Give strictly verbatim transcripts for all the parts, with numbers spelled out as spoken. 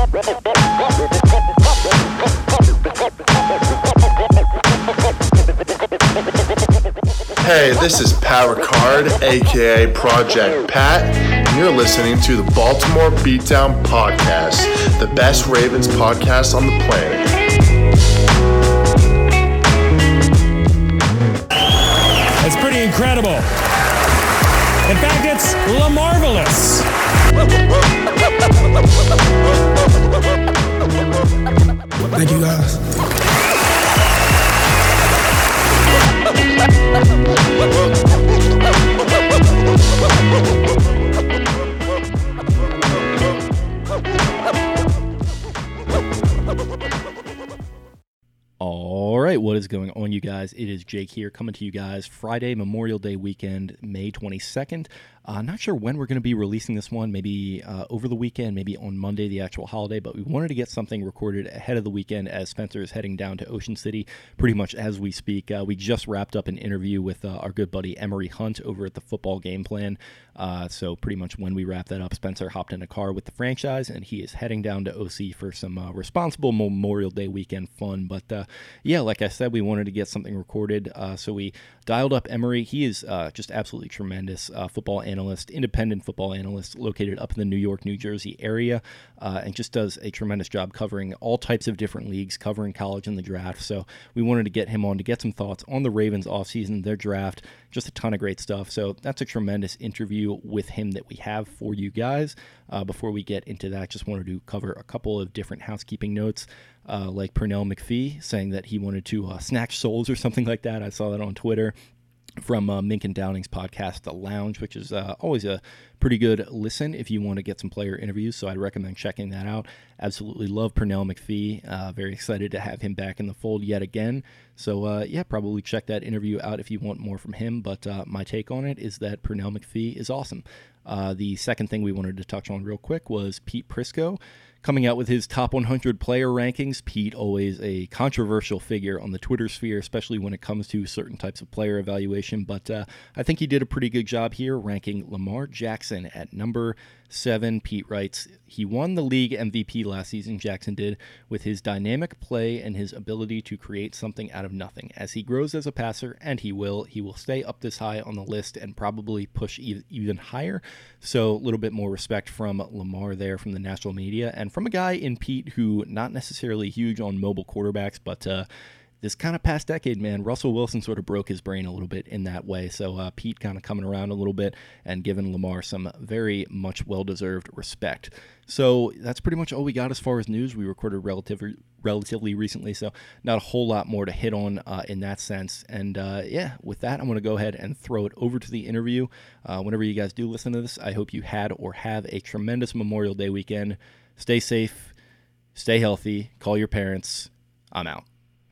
Hey, this is Pat Ricard, aka Project Pat, and you're listening to the Baltimore Beatdown Podcast, the best Ravens podcast on the planet. It's pretty incredible. In fact, it's LaMarvelous. Thank you, guys. All right, what is going on, you guys? It is Jake here, coming to you guys Friday, Memorial Day weekend, May twenty-second. Uh, not sure when we're going to be releasing this one, maybe uh, over the weekend, maybe on Monday, the actual holiday, but we wanted to get something recorded ahead of the weekend as Spencer is heading down to Ocean City pretty much as we speak. Uh, we just wrapped up an interview with uh, our good buddy Emery Hunt over at the Football Game Plan. Uh, so pretty much when we wrap that up, Spencer hopped in a car with the franchise, and he is heading down to O C for some uh, responsible Memorial Day weekend fun. But uh, yeah, like I said, we wanted to get something recorded, uh, so we dialed up Emery. He is uh, just absolutely tremendous uh, football analyst, independent football analyst located up in the New York, New Jersey area, uh, and just does a tremendous job covering all types of different leagues, covering college and the draft. So we wanted to get him on to get some thoughts on the Ravens offseason, their draft, just a ton of great stuff. So that's a tremendous interview with him that we have for you guys. Uh, before we get into that, just wanted to cover a couple of different housekeeping notes, uh, like Pernell McPhee saying that he wanted to uh, snatch souls or something like that. I saw that on Twitter from uh, Mink and Downing's podcast, The Lounge, which is uh, always a pretty good listen if you want to get some player interviews, so I'd recommend checking that out. Absolutely love Pernell McPhee. Uh, very excited to have him back in the fold yet again. So, uh, yeah, probably check that interview out if you want more from him, but uh, my take on it is that Pernell McPhee is awesome. Uh, the second thing we wanted to touch on real quick was Pete Prisco coming out with his top one hundred player rankings. Pete, always a controversial figure on the Twitter sphere, especially when it comes to certain types of player evaluation. But uh, I think he did a pretty good job here, ranking Lamar Jackson at number seven. Pete writes, he won the league M V P last season, Jackson did, with his dynamic play and his ability to create something out of nothing. As he grows as a passer, and he will, he will stay up this high on the list and probably push e- even higher. So a little bit more respect from Lamar there from the national media, and from a guy in Pete who not necessarily huge on mobile quarterbacks, but uh, this kind of past decade, man, Russell Wilson sort of broke his brain a little bit in that way. So uh, Pete kind of coming around a little bit and giving Lamar some very much well-deserved respect. So that's pretty much all we got as far as news. We recorded relatively relatively recently, so not a whole lot more to hit on uh, in that sense. And uh, yeah, with that, I'm going to go ahead and throw it over to the interview. Uh, whenever you guys do listen to this, I hope you had or have a tremendous Memorial Day weekend. Stay safe, stay healthy, call your parents. I'm out.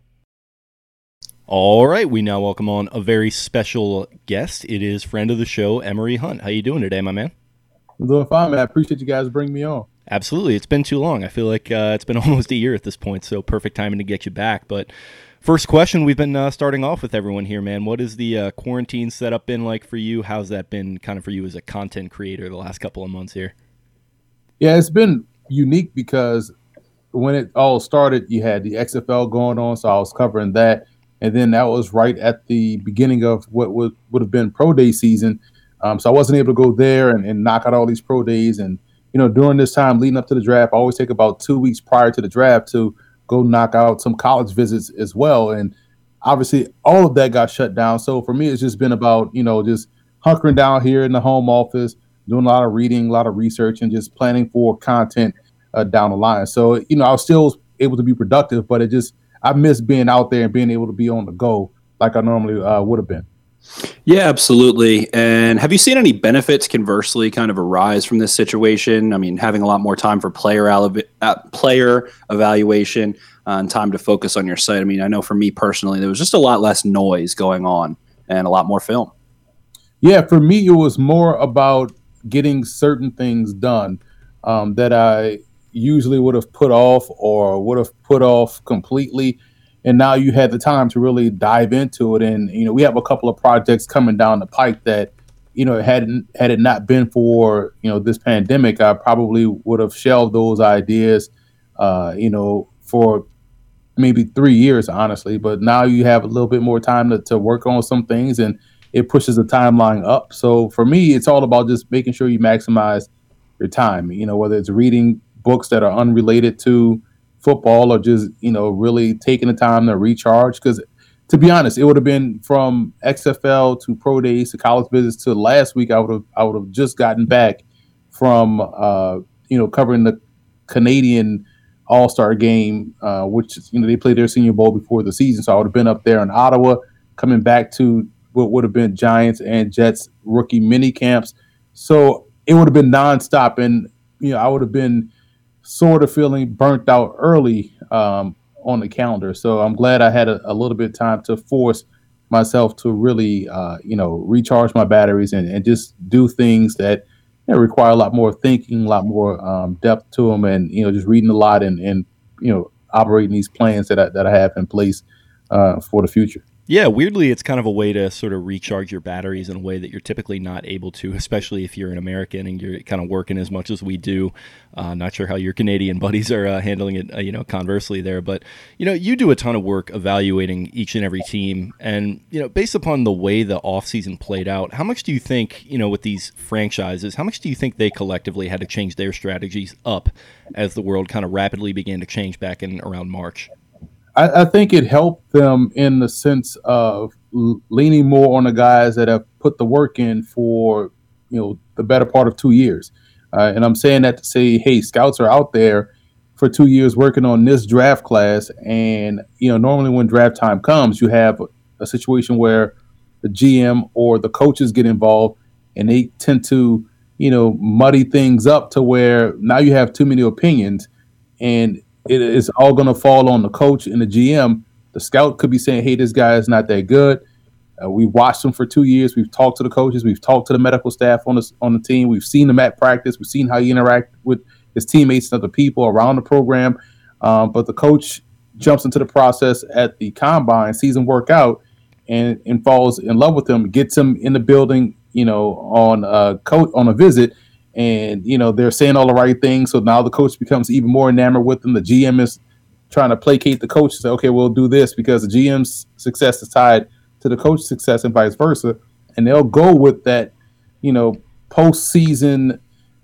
All right, we now welcome on a very special guest. It is friend of the show, Emery Hunt. How you doing today, my man? I'm doing fine, man. I appreciate you guys bringing me on. Absolutely. It's been too long. I feel like uh, it's been almost a year at this point, so perfect timing to get you back. But first question, we've been uh, starting off with everyone here, man. What has the uh, quarantine setup been like for you? How's that been kind of for you as a content creator the last couple of months here? Yeah, it's been unique because when it all started, you had the X F L going on, so I was covering that. And then that was right at the beginning of what would, would have been pro day season. Um, so I wasn't able to go there and, and knock out all these pro days. And, you know, during this time leading up to the draft, I always take about two weeks prior to the draft to go knock out some college visits as well. And obviously all of that got shut down. So for me, it's just been about, you know, just hunkering down here in the home office, doing a lot of reading, a lot of research, and just planning for content uh, down the line. So, you know, I was still able to be productive, but it just, I miss being out there and being able to be on the go like I normally uh, would have been. Yeah, absolutely. And have you seen any benefits conversely kind of arise from this situation? I mean, having a lot more time for player ele- uh, player evaluation uh, and time to focus on your site. I mean, I know for me personally, there was just a lot less noise going on and a lot more film. Yeah, for me, it was more about getting certain things done um, that I usually would have put off or would have put off completely. And now you had the time to really dive into it. And, you know, we have a couple of projects coming down the pike that, you know, hadn't had it not been for, you know, this pandemic, I probably would have shelved those ideas uh, you know, for maybe three years, honestly. But now you have a little bit more time to, to work on some things, and it pushes the timeline up. So for me, it's all about just making sure you maximize your time, you know, whether it's reading books that are unrelated to football or just, you know, really taking the time to recharge. Because to be honest, it would have been from X F L to pro days to college visits to last week. I would have I would have just gotten back from uh, you know, covering the Canadian All-Star game, uh, which, you know, they played their Senior Bowl before the season. So I would have been up there in Ottawa, coming back to what would have been Giants and Jets rookie mini camps. So it would have been nonstop, and, you know, I would have been sort of feeling burnt out early um, on the calendar. So I'm glad I had a, a little bit of time to force myself to really, uh, you know, recharge my batteries and, and just do things that, you know, require a lot more thinking, a lot more um, depth to them, and, you know, just reading a lot and, and you know, operating these plans that I, that I have in place uh, for the future. Yeah, weirdly, it's kind of a way to sort of recharge your batteries in a way that you're typically not able to, especially if you're an American and you're kind of working as much as we do. Uh, not sure how your Canadian buddies are uh, handling it, uh, you know, conversely there. But, you know, you do a ton of work evaluating each and every team. And, you know, based upon the way the offseason played out, how much do you think, you know, with these franchises, how much do you think they collectively had to change their strategies up as the world kind of rapidly began to change back in around March? I, I think it helped them in the sense of l- leaning more on the guys that have put the work in for, you know, the better part of two years. Uh, and I'm saying that to say, hey, scouts are out there for two years working on this draft class. And, you know, normally when draft time comes, you have a, a situation where the G M or the coaches get involved, and they tend to, you know, muddy things up to where now you have too many opinions, and it is all going to fall on the coach and the G M. The scout could be saying, hey, this guy is not that good. Uh, we've watched him for two years. We've talked to the coaches. We've talked to the medical staff on the, on the team. We've seen him at practice. We've seen how he interacts with his teammates and other people around the program. Um, but the coach jumps into the process at the combine, sees him work out, and, and falls in love with him, gets him in the building, you know, on a, co- on a visit. And, you know, they're saying all the right things. So now the coach becomes even more enamored with them. The G M is trying to placate the coach and say, okay, we'll do this because the G M's success is tied to the coach's success and vice versa. And they'll go with that, you know, postseason,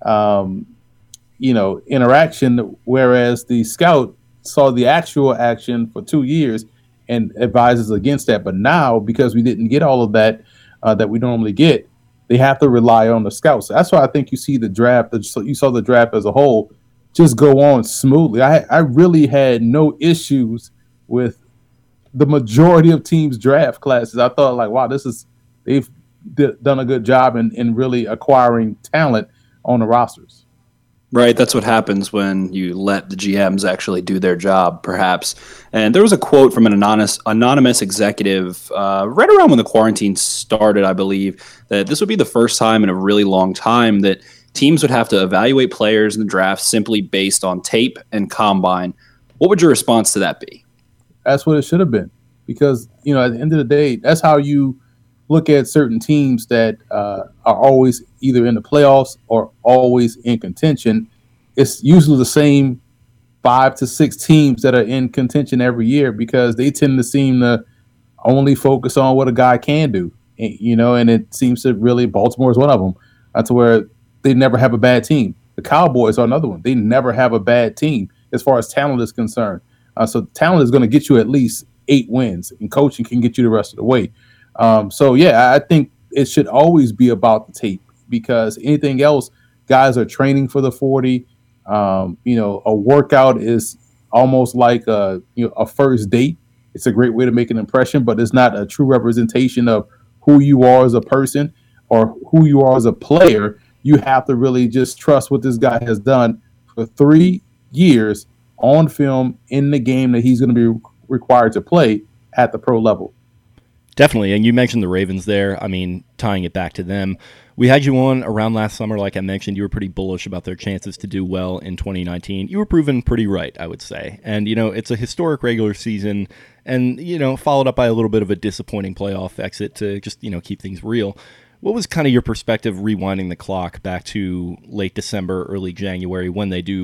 um, you know, interaction, whereas the scout saw the actual action for two years and advises against that. But now, because we didn't get all of that uh, that we normally get, they have to rely on the scouts. That's why I think you see the draft, you saw the draft as a whole just go on smoothly. I I really had no issues with the majority of teams' draft classes. I thought, like, wow, this is, they've d- done a good job in, in really acquiring talent on the rosters. Right, that's what happens when you let the G Ms actually do their job, perhaps. And there was a quote from an anonymous anonymous executive uh, right around when the quarantine started, I believe, that this would be the first time in a really long time that teams would have to evaluate players in the draft simply based on tape and combine. What would your response to that be? That's what it should have been, because, you know, at the end of the day, that's how you look at certain teams that uh, are always either in the playoffs or always in contention. It's usually the same five to six teams that are in contention every year, because they tend to seem to only focus on what a guy can do, you know, and it seems to really, Baltimore is one of them. That's where they never have a bad team. The Cowboys are another one. They never have a bad team as far as talent is concerned. Uh, so talent is going to get you at least eight wins, and coaching can get you the rest of the way. Um, so, yeah, I think it should always be about the tape, because anything else, guys are training for the forty. Um, you know, a workout is almost like a, you know, a first date. It's a great way to make an impression, but it's not a true representation of who you are as a person or who you are as a player. You have to really just trust what this guy has done for three years on film in the game that he's going to be required to play at the pro level. Definitely. And you mentioned the Ravens there. I mean, tying it back to them, we had you on around last summer. Like I mentioned, you were pretty bullish about their chances to do well in twenty nineteen. You were proven pretty right, I would say. And, you know, it's a historic regular season and, you know, followed up by a little bit of a disappointing playoff exit to just, you know, keep things real. What was kind of your perspective rewinding the clock back to late December, early January when they do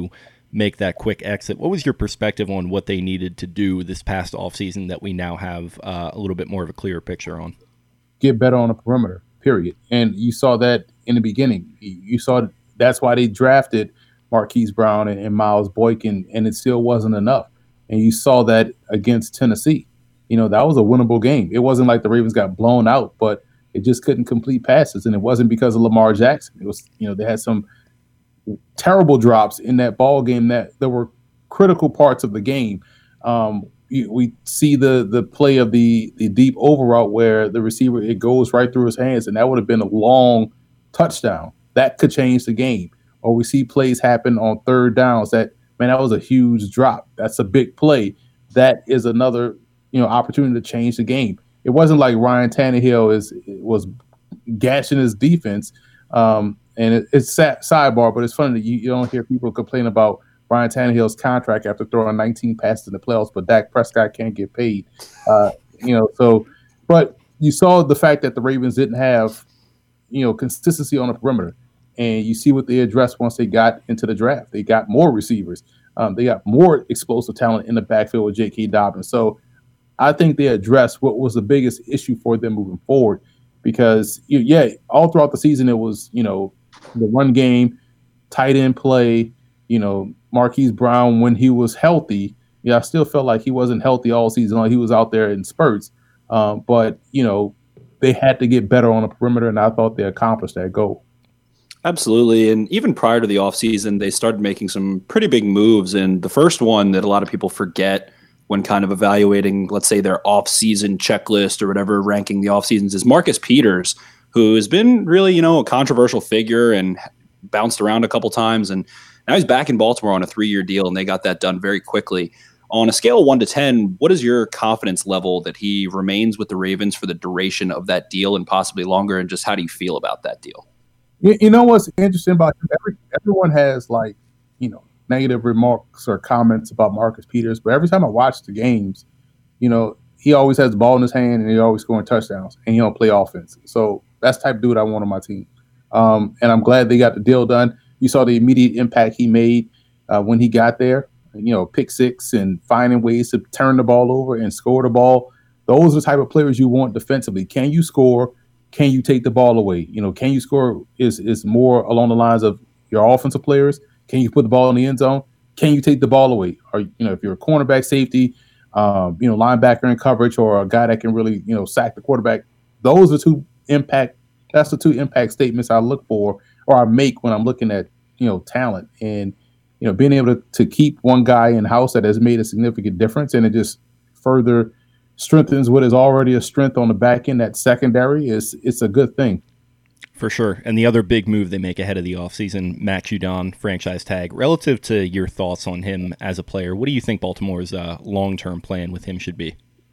make that quick exit. What was your perspective on what they needed to do this past offseason that we now have uh, a little bit more of a clearer picture on? Get better on the perimeter, period. And you saw that in the beginning. You saw that's why they drafted Marquise Brown and, and Miles Boykin, and it still wasn't enough. And you saw that against Tennessee. You know, that was a winnable game. It wasn't like the Ravens got blown out, but it just couldn't complete passes. And it wasn't because of Lamar Jackson. It was, you know, they had some terrible drops in that ball game that there were critical parts of the game. Um, we see the the play of the the deep over route where the receiver, it goes right through his hands, and that would have been a long touchdown. That could change the game. Or we see plays happen on third downs that, man, that was a huge drop. That's a big play. That is another, you know, opportunity to change the game. It wasn't like Ryan Tannehill is was gashing his defense. Um, and it, it's sad, sidebar, but it's funny that you, you don't hear people complain about Ryan Tannehill's contract after throwing nineteen passes in the playoffs, but Dak Prescott can't get paid. Uh, you know, so, but you saw the fact that the Ravens didn't have, you know, consistency on the perimeter. And you see what they addressed once they got into the draft. They got more receivers. Um, they got more explosive talent in the backfield with J K. Dobbins. So I think they addressed what was the biggest issue for them moving forward. Because, you, yeah, all throughout the season, it was, you know, the run game, tight end play, you know, Marquise Brown, when he was healthy, yeah, I still felt like he wasn't healthy all season long. He was out there in spurts. Um, but, you know, they had to get better on the perimeter, and I thought they accomplished that goal. Absolutely. And even prior to the offseason, they started making some pretty big moves. And the first one that a lot of people forget when kind of evaluating, let's say, their offseason checklist or whatever, ranking the offseasons, is Marcus Peters, who has been really, you know, a controversial figure and bounced around a couple times. And now he's back in Baltimore on a three-year deal, and they got that done very quickly. On a scale of one to ten, what is your confidence level that he remains with the Ravens for the duration of that deal and possibly longer? And just how do you feel about that deal? You, you know what's interesting about him? Every, everyone has, like, you know, negative remarks or comments about Marcus Peters, but every time I watch the games, you know, he always has the ball in his hand and he's always scoring touchdowns, and he don't play offense. So that's the type of dude I want on my team. Um, and I'm glad they got the deal done. You saw the immediate impact he made uh, when he got there, you know, pick six and finding ways to turn the ball over and score the ball. Those are the type of players you want defensively. Can you score? Can you take the ball away? You know, can you score is is more along the lines of your offensive players. Can you put the ball in the end zone? Can you take the ball away? Or, you know, if you're a cornerback, safety, um, you know, linebacker in coverage, or a guy that can really, you know, sack the quarterback, those are two impact. That's the two impact statements I look for or I make when I'm looking at, you know, talent. And, you know, being able to, to keep one guy in house that has made a significant difference, and it just further strengthens what is already a strength on the back end, that secondary, is it's a good thing. For sure. And the other big move they make ahead of the offseason, Matt Judon, franchise tag. Relative to your thoughts on him as a player, what do you think Baltimore's uh, long-term plan with him should be?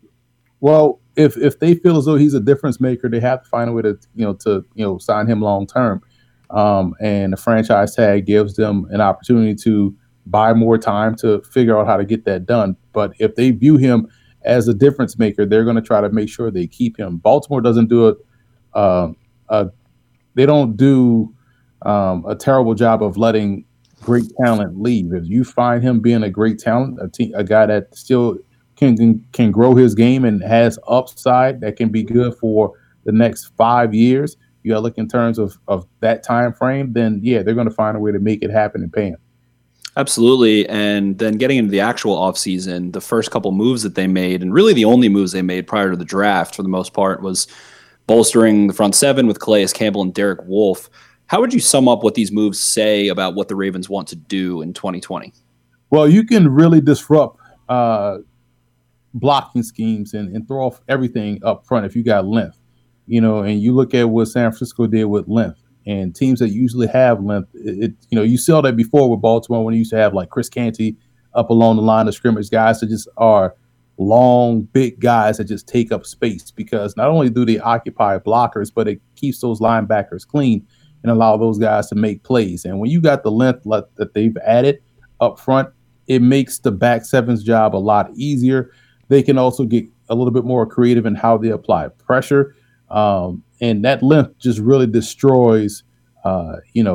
Well, if if they feel as though he's a difference maker, they have to find a way to, you know, to, you know, sign him long-term. Um, and the franchise tag gives them an opportunity to buy more time to figure out how to get that done. But if they view him as a difference maker, they're going to try to make sure they keep him. Baltimore doesn't do it. Uh, uh, they don't do um, a terrible job of letting great talent leave. If you find him being a great talent, a, te- a guy that still can, can can grow his game and has upside that can be good for the next five years, you got to look in terms of, of that time frame, then, yeah, they're going to find a way to make it happen and pay him. Absolutely. And then getting into the actual offseason, the first couple moves that they made, and really the only moves they made prior to the draft for the most part, was bolstering the front seven with Calais Campbell and Derek Wolfe. How would you sum up what these moves say about what the Ravens want to do in twenty twenty? Well, you can really disrupt uh, blocking schemes and, and throw off everything up front if you got length. You know, and you look at what San Francisco did with length. And teams that usually have length, it, it you know, you saw that before with Baltimore when you used to have like Chris Canty up along the line of scrimmage, guys that just are long, big guys that just take up space, because not only do they occupy blockers, but it keeps those linebackers clean and allow those guys to make plays. And when you got the length that they've added up front, it makes the back seven's job a lot easier. They can also get a little bit more creative in how they apply pressure. Um, and that length just really destroys, uh, you know,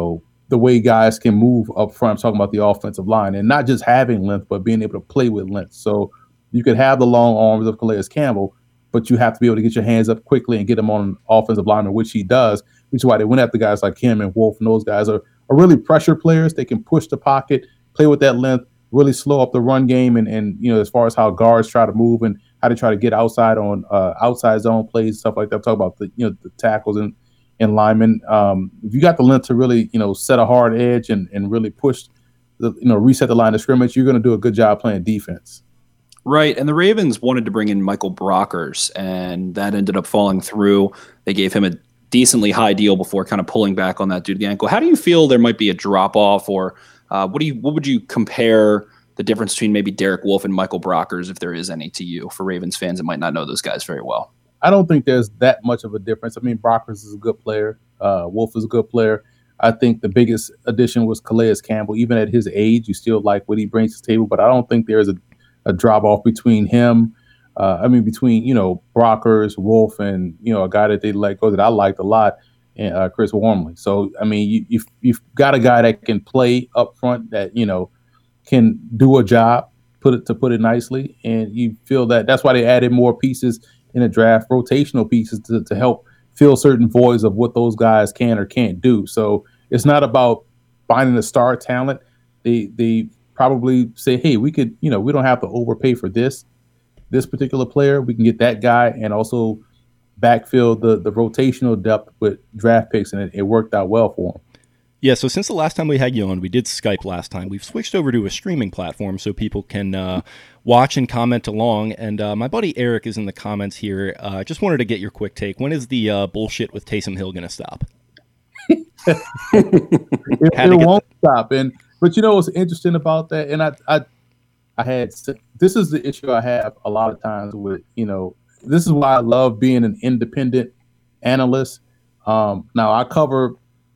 the way guys can move up front. I'm talking about the offensive line, and not just having length, but being able to play with length. So you could have the long arms of Calais Campbell, but you have to be able to get your hands up quickly and get him on offensive lineman, which he does, which is why they went after guys like him and Wolf, and those guys are, are really pressure players. They can push the pocket, play with that length, really slow up the run game, and, and you know, as far as how guards try to move and how to try to get outside on uh, outside zone plays, stuff like that. I'm talking about the you know the tackles and, and linemen. Um, if you got the length to really you know set a hard edge and, and really push the you know reset the line of scrimmage, you're going to do a good job playing defense. Right, and the Ravens wanted to bring in Michael Brockers, and that ended up falling through. They gave him a decently high deal before kind of pulling back on that due to the ankle. How do you feel there might be a drop-off, or uh, what do you what would you compare the difference between maybe Derek Wolfe and Michael Brockers, if there is any, to you, for Ravens fans that might not know those guys very well? I don't think there's that much of a difference. I mean, Brockers is a good player. Uh, Wolfe is a good player. I think the biggest addition was Calais Campbell. Even at his age, you still like what he brings to the table, but I don't think there's a a drop off between him. Uh, I mean, between, you know, Brockers, Wolfe, and, you know, a guy that they let go that I liked a lot, and uh, Chris Wormley. So, I mean, you, you've, you've got a guy that can play up front that, you know, can do a job, put it to put it nicely. And you feel that that's why they added more pieces in the draft, rotational pieces to, to help fill certain voids of what those guys can or can't do. So it's not about finding a star talent. They, they, probably say, hey, we could, you know, we don't have to overpay for this, this particular player. We can get that guy and also backfill the the rotational depth with draft picks, and it, it worked out well for him. Yeah, so since the last time we had you on, we did Skype last time. We've switched over to a streaming platform so people can uh, watch and comment along. And uh, my buddy Eric is in the comments here. I uh, just wanted to get your quick take. When is the uh, bullshit with Taysom Hill going to stop? it it won't that. stop. And But you know what's interesting about that, and I, I, I had this is the issue I have a lot of times with you know this is why I love being an independent analyst. Um, now I cover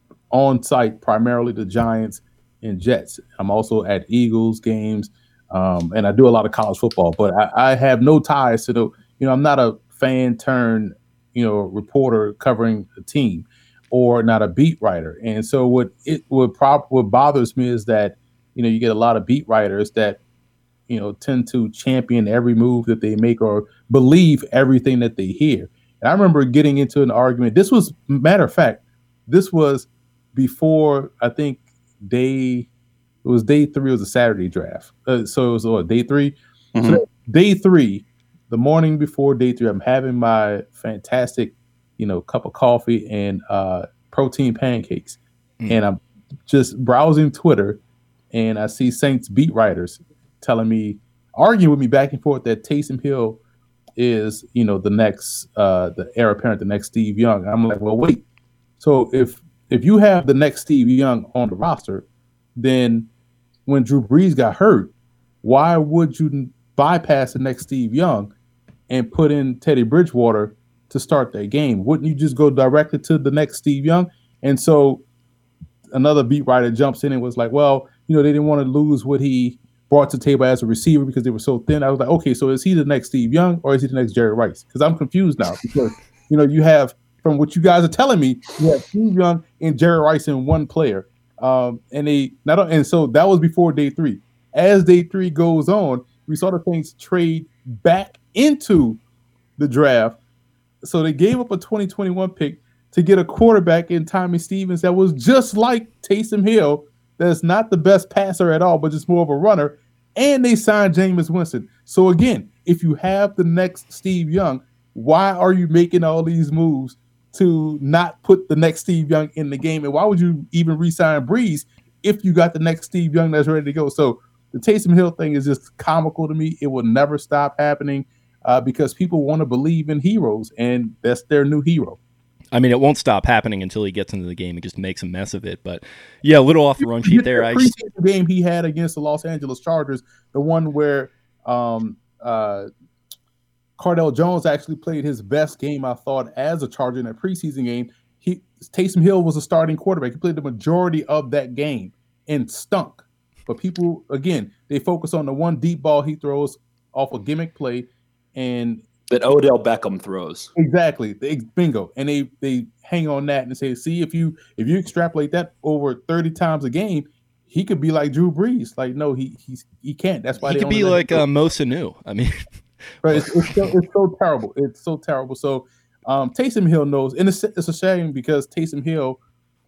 on site primarily the Giants and Jets. I'm also at Eagles games, um, and I do a lot of college football. But I, I have no ties to the you know I'm not a fan turned you know reporter covering a team, or not a beat writer. And so what it what prop what bothers me is that, you know, you get a lot of beat writers that, you know, tend to champion every move that they make or believe everything that they hear. And I remember getting into an argument. This was, matter of fact, this was before, I think, day, it was day three, it was a Saturday draft. Uh, so it was what, day three? Mm-hmm. So day three, the morning before day three, I'm having my fantastic you know, cup of coffee and uh, protein pancakes. Mm. And I'm just browsing Twitter, and I see Saints beat writers telling me, arguing with me back and forth that Taysom Hill is, you know, the next, uh, the heir apparent, the next Steve Young. I'm like, well, wait. So if if you have the next Steve Young on the roster, then when Drew Brees got hurt, why would you bypass the next Steve Young and put in Teddy Bridgewater to start that game? Wouldn't you just go directly to the next Steve Young? And so another beat writer jumps in and was like, well, you know, they didn't want to lose what he brought to the table as a receiver because they were so thin. I was like, okay, so is he the next Steve Young or is he the next Jerry Rice? Because I'm confused now because, you know, you have, from what you guys are telling me, you have Steve Young and Jerry Rice in one player. Um, and they not, and so that was before day three. As day three goes on, we saw the things trade back into the draft. So they gave up a twenty twenty-one pick to get a quarterback in Tommy Stevens that was just like Taysom Hill, that's not the best passer at all, but just more of a runner. And they signed Jameis Winston. So again, if you have the next Steve Young, why are you making all these moves to not put the next Steve Young in the game? And why would you even re-sign Brees if you got the next Steve Young that's ready to go? So the Taysom Hill thing is just comical to me. It will never stop happening uh, because people want to believe in heroes, and that's their new hero. I mean, it won't stop happening until he gets into the game and just makes a mess of it. But yeah, a little off the run sheet there. The I preseason game he had against the Los Angeles Chargers, the one where um, uh, Cardell Jones actually played his best game, I thought, as a Charger in that preseason game. He Taysom Hill was a starting quarterback. He played the majority of that game and stunk. But people, again, they focus on the one deep ball he throws off a gimmick play, and that Odell Beckham throws. Exactly. They, bingo. And they they hang on that and say, see, if you if you extrapolate that over thirty times a game, he could be like Drew Brees. Like, no, he he's he can't. That's why he they could be like uh, Mo Sanu. I mean, right? It's, it's, so, it's so terrible. It's so terrible. So um, Taysom Hill knows, and it's, it's a shame because Taysom Hill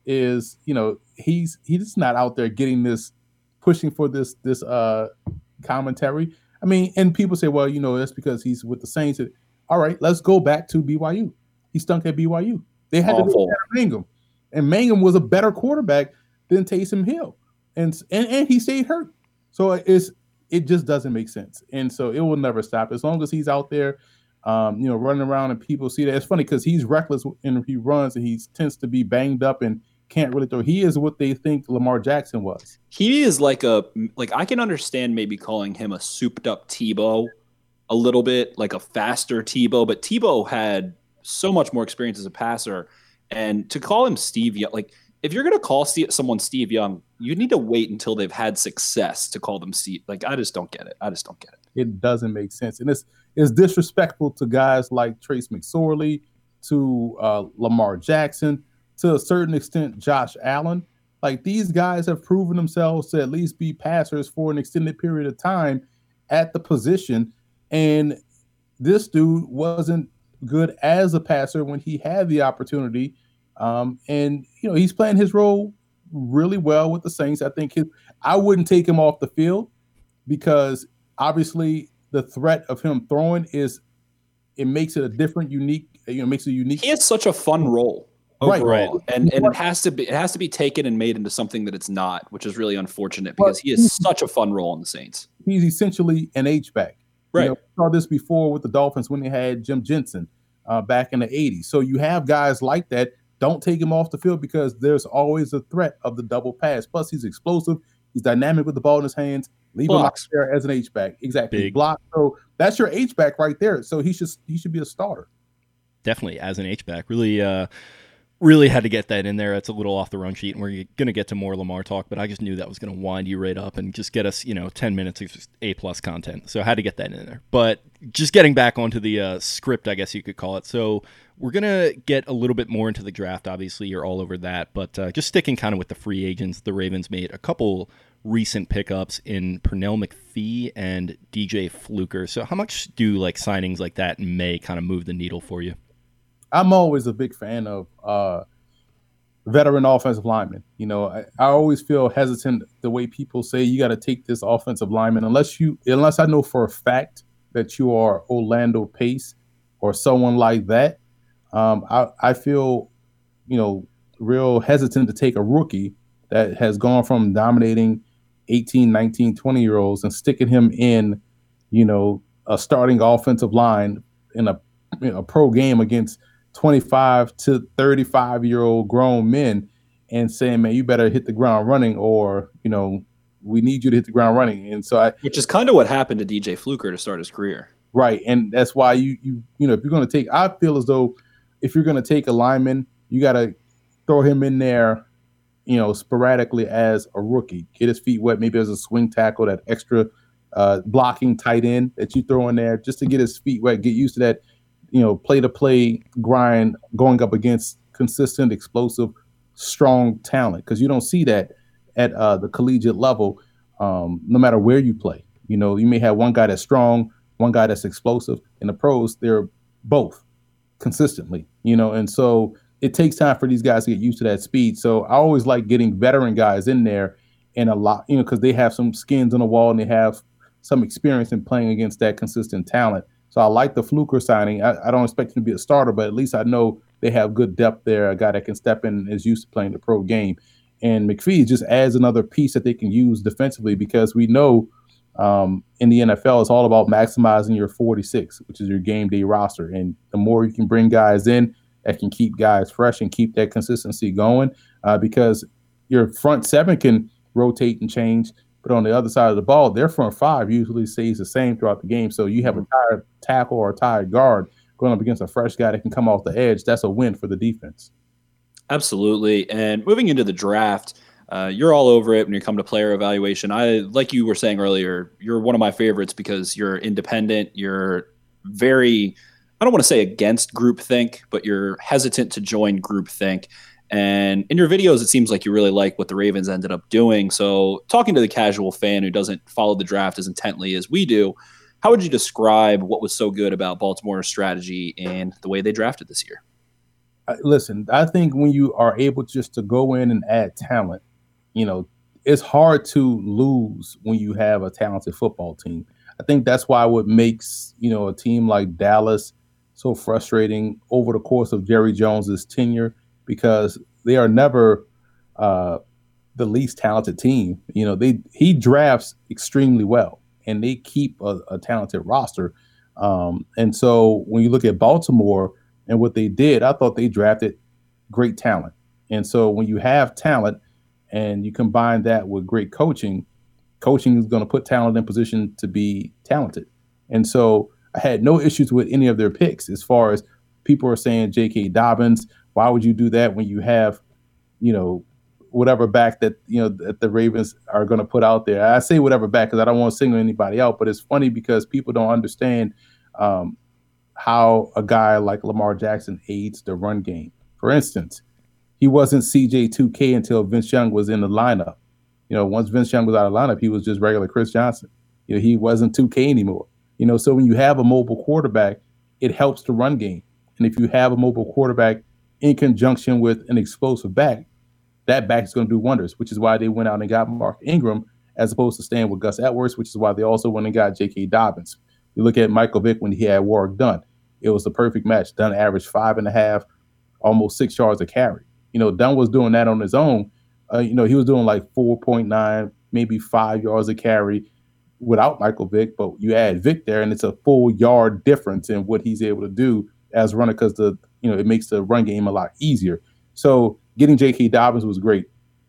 is, you know, he's he's not out there getting this, pushing for this this uh commentary. I mean, and people say, well, you know, that's because he's with the Saints. All right, let's go back to B Y U. He stunk at B Y U. They had Awful. to do Mangum, and Mangum was a better quarterback than Taysom Hill, and and and he stayed hurt. So it's it just doesn't make sense, and so it will never stop as long as he's out there, um, you know, running around and people see that. It's funny because he's reckless and he runs and he tends to be banged up and can't really throw. He is what they think Lamar Jackson was. He is like a like I can understand maybe calling him a souped up Tebow a little bit, like a faster Tebow, but Tebow had so much more experience as a passer. And to call him Steve Young, like if you're going to call Steve, someone Steve Young, you need to wait until they've had success to call them Steve. Like, I just don't get it. I just don't get it. It doesn't make sense. And it's, it's disrespectful to guys like Trace McSorley, to uh, Lamar Jackson, to a certain extent, Josh Allen. Like, these guys have proven themselves to at least be passers for an extended period of time at the position. And this dude wasn't good as a passer when he had the opportunity. Um, and, you know, he's playing his role really well with the Saints. I think his, I wouldn't take him off the field because obviously the threat of him throwing is, it makes it a different, unique, you know, makes it unique. He has such a fun role. Right, overall. right, and and it has to be it has to be taken and made into something that it's not, which is really unfortunate because he is such a fun role in the Saints. He's essentially an H-back. Right. You know, we saw this before with the Dolphins when they had Jim Jensen uh, back in the eighties. So you have guys like that. Don't take him off the field because there's always a threat of the double pass. Plus, he's explosive. He's dynamic with the ball in his hands. Leave Blocks. him out there as an H-back. Exactly. Big. Block. So that's your H-back right there. So he should he should be a starter. Definitely as an H-back. Really uh Really had to get that in there. It's a little off the run sheet, and we're going to get to more Lamar talk, but I just knew that was going to wind you right up and just get us, you know, ten minutes of A-plus content. So I had to get that in there. But just getting back onto the uh, script, I guess you could call it. So we're going to get a little bit more into the draft. Obviously, you're all over that. But uh, just sticking kind of with the free agents, the Ravens made a couple recent pickups in Pernell McPhee and D J Fluker. So how much do like signings like that in May kind of move the needle for you? I'm always a big fan of uh, veteran offensive linemen. You know, I, I always feel hesitant the way people say you got to take this offensive lineman unless you, unless I know for a fact that you are Orlando Pace or someone like that. Um, I, I feel, you know, real hesitant to take a rookie that has gone from dominating eighteen, nineteen, twenty year olds and sticking him in, you know, a starting offensive line in a, you know, a pro game against twenty-five to thirty-five year old grown men and saying, man, you better hit the ground running or, you know, we need you to hit the ground running. And so I, which is kind of what happened to D J Fluker to start his career. Right. And that's why you, you, you know, if you're going to take, I feel as though if you're going to take a lineman, you got to throw him in there, you know, sporadically as a rookie, get his feet wet, maybe as a swing tackle, that extra uh, blocking tight end that you throw in there just to get his feet wet, get used to that, you know, play-to-play grind going up against consistent, explosive, strong talent because you don't see that at uh, the collegiate level um, no matter where you play. You know, you may have one guy that's strong, one guy that's explosive. In the pros, they're both consistently, you know, and so it takes time for these guys to get used to that speed. So I always like getting veteran guys in there and a lot, you know, because they have some skins on the wall and they have some experience in playing against that consistent talent. So I like the Fluker signing. I, I don't expect him to be a starter, but at least I know they have good depth there, a guy that can step in and is used to playing the pro game. And McPhee just adds another piece that they can use defensively because we know um, in the N F L it's all about maximizing your forty-six, which is your game day roster. And the more you can bring guys in that can keep guys fresh and keep that consistency going uh, because your front seven can rotate and change. But on the other side of the ball, their front five usually stays the same throughout the game. So you have a tired tackle or a tired guard going up against a fresh guy that can come off the edge. That's a win for the defense. Absolutely. And moving into the draft, uh, you're all over it when you come to player evaluation. I, like you were saying earlier, you're one of my favorites because you're independent, you're very, I don't want to say against groupthink, but you're hesitant to join groupthink. And in your videos, it seems like you really like what the Ravens ended up doing. So talking to the casual fan who doesn't follow the draft as intently as we do, how would you describe what was so good about Baltimore's strategy and the way they drafted this year? Listen, I think when you are able just to go in and add talent, you know, it's hard to lose when you have a talented football team. I think that's why what makes, you know, a team like Dallas so frustrating over the course of Jerry Jones's tenure, because they are never uh, the least talented team. You know, they he drafts extremely well, and they keep a, a talented roster. Um, and so when you look at Baltimore and what they did, I thought they drafted great talent. And so when you have talent and you combine that with great coaching, coaching is going to put talent in position to be talented. And so I had no issues with any of their picks. As far as people are saying J K. Dobbins, why would you do that when you have, you know, whatever back that, you know, that the Ravens are going to put out there? I say whatever back because I don't want to single anybody out, but it's funny because people don't understand um, how a guy like Lamar Jackson aids the run game. For instance, he wasn't C J two K until Vince Young was in the lineup. You know, once Vince Young was out of the lineup, he was just regular Chris Johnson. You know, he wasn't two K anymore. You know, so when you have a mobile quarterback, it helps the run game. And if you have a mobile quarterback in conjunction with an explosive back, that back is going to do wonders, which is why they went out and got Mark Ingram as opposed to staying with Gus Edwards, which is why they also went and got J K. Dobbins. You look at Michael Vick when he had Warwick Dunn. It was the perfect match. Dunn averaged five and a half, almost six yards a carry. You know, Dunn was doing that on his own. Uh, you know, he was doing like four point nine, maybe five yards a carry without Michael Vick, but you add Vick there and it's a full yard difference in what he's able to do as a runner because the, you know, it makes the run game a lot easier. So getting J K. Dobbins was great.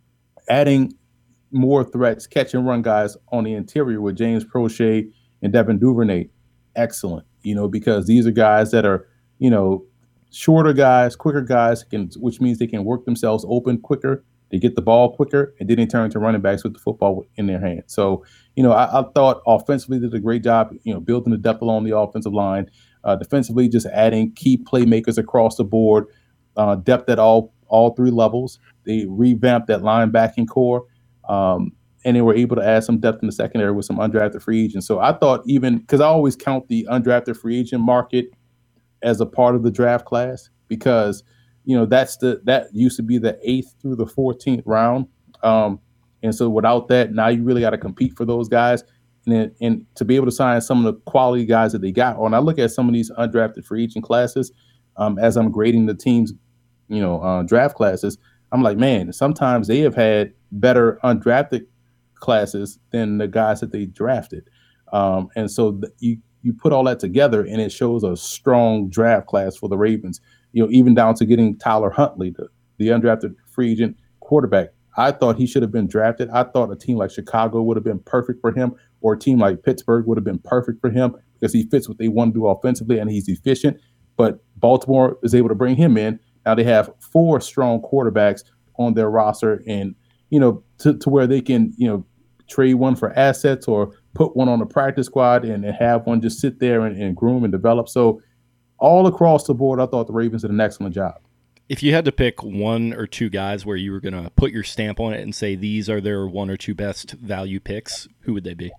Adding more threats, catch and run guys on the interior with James Prochet and Devin Duvernay, excellent, you know, because these are guys that are, you know, shorter guys, quicker guys, can, which means they can work themselves open quicker. They get the ball quicker, and then they turn to running backs with the football in their hand. So, you know, I, I thought offensively did a great job, you know, building the depth along the offensive line. Uh, defensively, just adding key playmakers across the board, uh, depth at all all three levels. They revamped that linebacking core, um, and they were able to add some depth in the secondary with some undrafted free agents. So I thought even because I always count the undrafted free agent market as a part of the draft class because – you know, that's the that used to be the eighth through the fourteenth round. Um, and so without that, now you really got to compete for those guys. And then, and to be able to sign some of the quality guys that they got. When I look at some of these undrafted free agent classes, um, as I'm grading the team's, you know, uh, draft classes, I'm like, man, sometimes they have had better undrafted classes than the guys that they drafted. Um, and so th- you you put all that together, and it shows a strong draft class for the Ravens. You know, even down to getting Tyler Huntley, the, the undrafted free agent quarterback. I thought he should have been drafted. I thought a team like Chicago would have been perfect for him, or a team like Pittsburgh would have been perfect for him because he fits what they want to do offensively and he's efficient. But Baltimore is able to bring him in. Now they have four strong quarterbacks on their roster, and, you know, to, to where they can, you know, trade one for assets or put one on the practice squad and, and have one just sit there and, and groom and develop. So all across the board, I thought the Ravens did an excellent job. If you had to pick one or two guys where you were going to put your stamp on it and say these are their one or two best value picks, who would they be?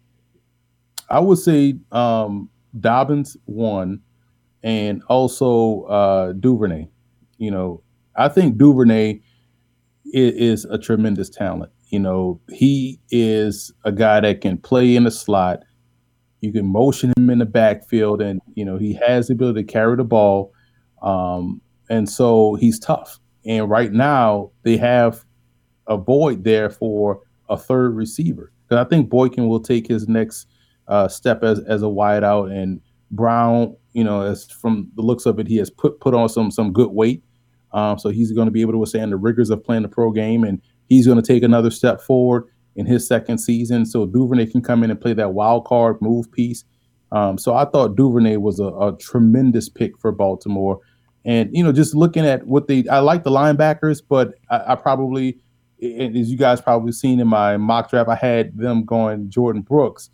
I would say um, Dobbins, one, and also uh, Duvernay. You know, I think Duvernay is, is a tremendous talent. You know, he is a guy that can play in the slot. You can motion him in the backfield, and, you know, he has the ability to carry the ball. Um, and so he's tough. And right now they have a void there for a third receiver. Because I think Boykin will take his next uh, step as, as a wideout. And Brown, you know, as from the looks of it, he has put, put on some some good weight. Um, so he's going to be able to withstand the rigors of playing the pro game. And he's going to take another step forward in his second season. So Duvernay can come in and play that wild card move piece. Um, so I thought Duvernay was a, a tremendous pick for Baltimore. And, you know, just looking at what they, I like the linebackers, but I, I probably, as you guys probably seen in my mock draft, I had them going Jordan Brooks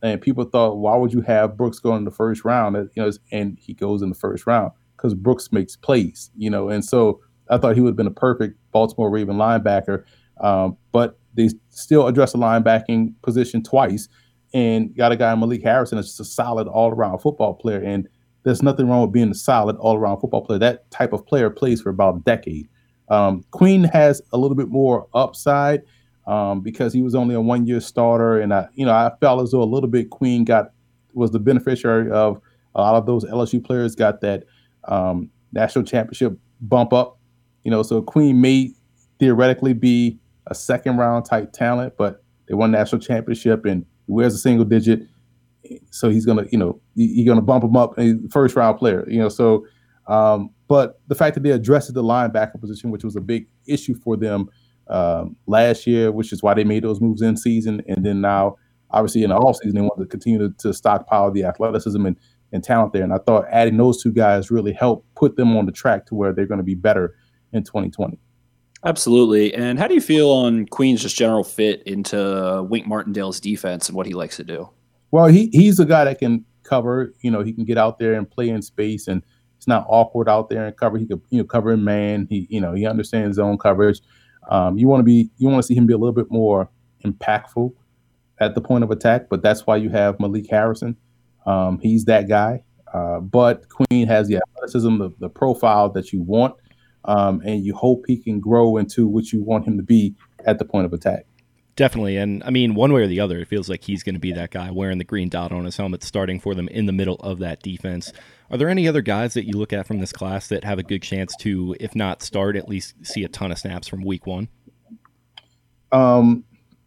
and people thought, why would you have Brooks go in the first round? You know, and he goes in the first round because Brooks makes plays. You know, and so I thought he would have been a perfect Baltimore Raven linebacker. Um, but they still addressed the linebacking position twice, and got a guy Malik Harrison that's just a solid all-around football player. And there's nothing wrong with being a solid all-around football player. That type of player plays for about a decade. Um, Queen has a little bit more upside um, because he was only a one-year starter, and I, you know, I felt as though a little bit Queen got was the beneficiary of a lot of those L S U players got that um, national championship bump up. You know, so Queen may theoretically be a second-round type talent, but they won national championship and he wears a single digit, so he's gonna, you know, you're gonna bump him up a first-round player. You know, so. Um, but the fact that they addressed the linebacker position, which was a big issue for them um, last year, which is why they made those moves in season. And then now, obviously, in the offseason, they want to continue to, to stockpile the athleticism and, and talent there. And I thought adding those two guys really helped put them on the track to where they're going to be better in twenty twenty. Absolutely. And how do you feel on Queen's just general fit into Wink Martindale's defense and what he likes to do? Well, he he's a guy that can cover. You know, he can get out there and play in space, and it's not awkward out there and cover. He could, you know, cover in man. He, you know, he understands zone coverage. Um, you want to be, you want to see him be a little bit more impactful at the point of attack, but that's why you have Malik Harrison. Um, he's that guy. Uh, but Queen has the athleticism, the, the profile that you want, um, and you hope he can grow into what you want him to be at the point of attack. Definitely. And I mean, one way or the other, it feels like he's going to be that guy wearing the green dot on his helmet, starting for them in the middle of that defense. Are there any other guys that you look at from this class that have a good chance to, if not start, at least see a ton of snaps from week one? Um,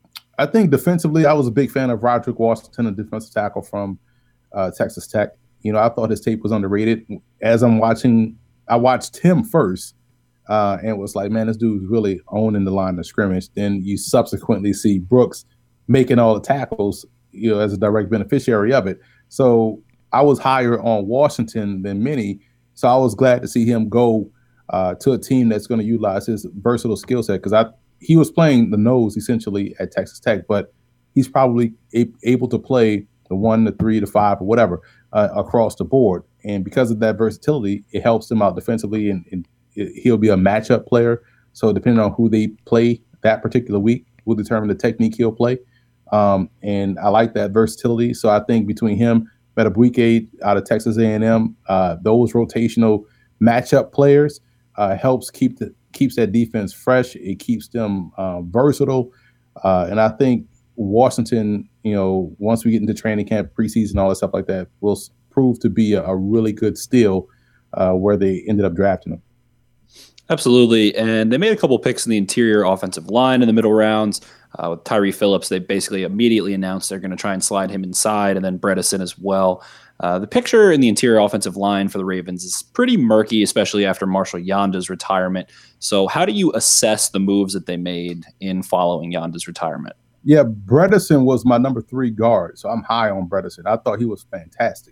I think defensively, I was a big fan of Roderick Washington, a defensive tackle from uh, Texas Tech. You know, I thought his tape was underrated. As I'm watching, I watched him first. Uh, and was like, man, this dude's really owning the line of scrimmage. Then you subsequently see Brooks making all the tackles, you know, as a direct beneficiary of it. So I was higher on Washington than many. So I was glad to see him go uh, to a team that's going to utilize his versatile skill set, because I he was playing the nose essentially at Texas Tech, but he's probably a- able to play the one, the three, the five, or whatever uh, across the board. And because of that versatility, it helps him out defensively, and, and he'll be a matchup player. So depending on who they play that particular week will determine the technique he'll play. Um, and I like that versatility. So I think between him, Metabuike out of Texas A and M, uh, those rotational matchup players uh, helps keep the keeps that defense fresh. It keeps them uh, versatile. Uh, and I think Washington, you know, once we get into training camp, preseason, all that stuff like that, will prove to be a, a really good steal uh, where they ended up drafting him. Absolutely. And they made a couple picks in the interior offensive line in the middle rounds. Uh, with Tyree Phillips, they basically immediately announced they're going to try and slide him inside, and then Bredesen as well. Uh, the picture in the interior offensive line for the Ravens is pretty murky, especially after Marshall Yanda's retirement. So how do you assess the moves that they made in following Yanda's retirement? Yeah, Bredesen was my number three guard, so I'm high on Bredesen. I thought he was fantastic.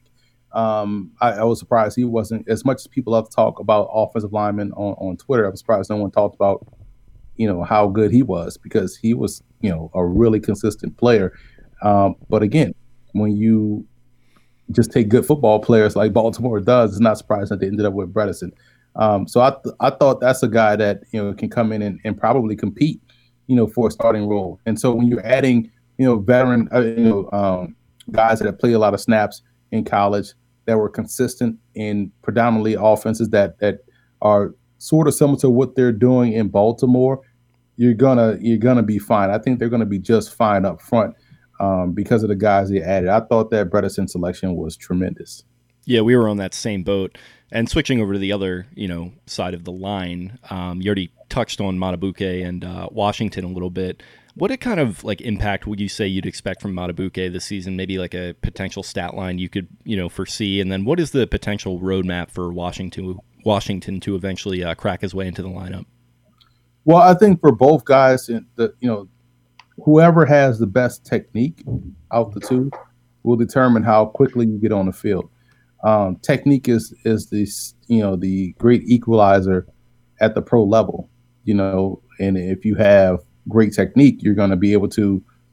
Um, I, I was surprised he wasn't, as much as people love to talk about offensive linemen on, on Twitter, I was surprised no one talked about, you know, how good he was, because he was, you know, a really consistent player. Um, but again, when you just take good football players like Baltimore does, it's not surprising that they ended up with Bredesen. Um, so I th- I thought that's a guy that, you know, can come in and, and probably compete, you know, for a starting role. And so when you're adding, you know, veteran, uh, you know, um, guys that have played a lot of snaps in college that were consistent in predominantly offenses that that are sort of similar to what they're doing in Baltimore, you're gonna you're gonna be fine. I think they're gonna be just fine up front um, because of the guys they added. I thought that Bredesen selection was tremendous. Yeah, we were on that same boat. And switching over to the other, you know, side of the line, um, you already touched on Matabuke and uh, Washington a little bit. What kind of like impact would you say you'd expect from Matabuke this season? Maybe like a potential stat line you could, you know, foresee. And then what is the potential roadmap for Washington Washington to eventually uh, crack his way into the lineup? Well, I think for both guys, the you know, whoever has the best technique out the two will determine how quickly you get on the field. Um, technique is is the you know the great equalizer at the pro level, you know, and if you have great technique, you're going to be able to,